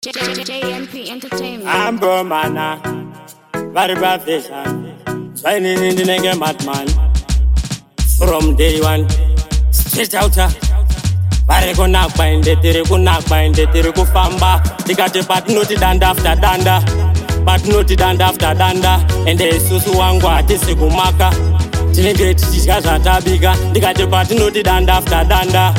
JNP Entertainment. I'm bro mana, very bad vision. Signing in the nigga madman. From day one, straight out. Vari kunakwa inde tiri kufamba. Tikati patinoti danda after danda. Patinoti danda after danda. Ende isusu wangu hatisi kumaka. Tinenge tichika zvatabika. Tikati patinoti danda after danda.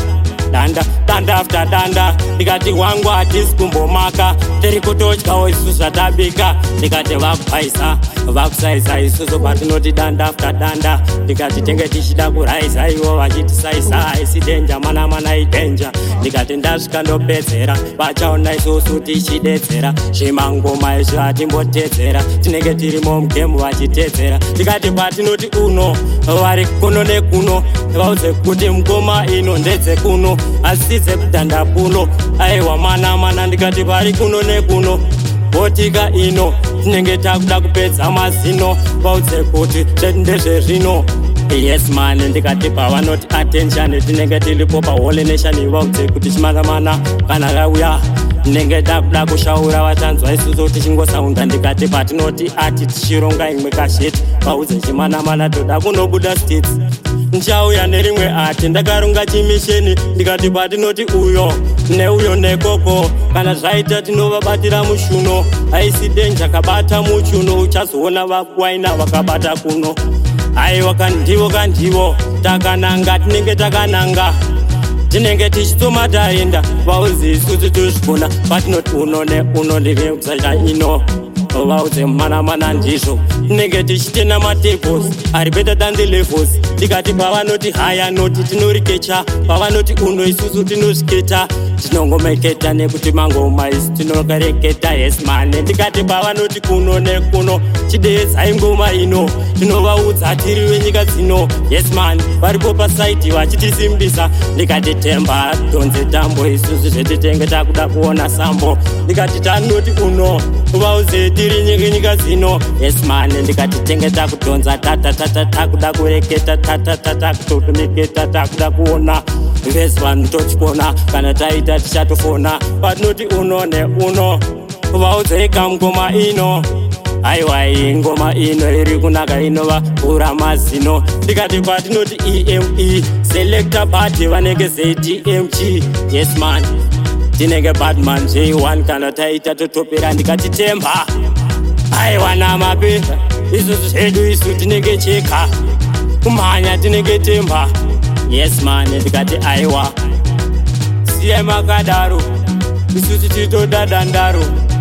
Danda after danda. Tikati wangu hatisi kumbomaka. Tiri kutotyawo isusu zvatabika. Tikati vakupaisa vakusaisa isusu patinoti danda after danda. Tikati tenge tichida kuraisa iwo vachitisaisa. Aisi danger mana idanger. Tikati ndasvika ndopedzera vachaona isusu tichidetsera. Zvimangoma izvi hatimbotedzera. Tinenge tirimo mugemu vachitedzera. Tikati patinoti uno vari kuno nekuno. Vaudze kuti mukoma ino ndedze kuno. Asi dzekudhanda puno. Aiwa mana ndikati vari kuno nekuno. Botika ino tinenge takuda kupedza mazino. Vaudze kuti ndezvezvino. Yes man, ndikati pavanoti attention. Tinenge tilipo pahole nation. Vaudze kuti chimana kana kauya. Tinenge takuda kushaura vachanzwa isusu tichingosaunda. Ndikati patinoti ati tichironga imwe kasheti. Vaudze chimana toda kunobuda states. Nchauya nerimwe ati ndakaronga chimisheni. Ndikati patinoti uyo neuyo nekoko. Kana zvaita tinovabatira mushuno. Aisi danger kabata muchuno. Uchazoona vakuwaina vakabata kuno. Aiwa kandivo takananga tinenge takananga. Tinenge tichitoma taenda. Vaudze isusu tozvikona. Patinoti uno neuno ndiri kusacha ino. Vaudze mana ndizvo. Tinenge tichitena matables ari better than the levels. Tikati pavanoti higher noti tinorikecha. Pavanoti uno isusu tinosviketa. Tinongomeketa nekuti mangoma isi tinokareketa. Yes man, ndikati pavanoti kuno nekuno. Chidedzai ngoma ino. Tinovaudza tiri venyika dzino. Yes man, varipo pasaiti vachitisimbisa. Ndikati temba donze tambo isusu zvetitenge takuda kuona sambo. Ndikati tanoti uno vaudze tiri nyika dzino. Yes man, ndikati tenge takudonza takuda kureketa kutotumiketa takuda kuona. Vese vanhu tochipona kana taita tichatofona. Patinoti uno neuno vaudze kamngoma ino. Aiwa ngoma ino iri kunaka inova pura mazino. Ndikati patinoti EME selector party vanenge ZDMG. Yes man, tinenge Batman J1 kana taita totopera. Ndikati temba aiwa namape isusu zvedu isu tinenge cheka. Kumhanya tinenge temba. Yes man, ndikati aiwa siyai makadaro isusu titoda dandaro.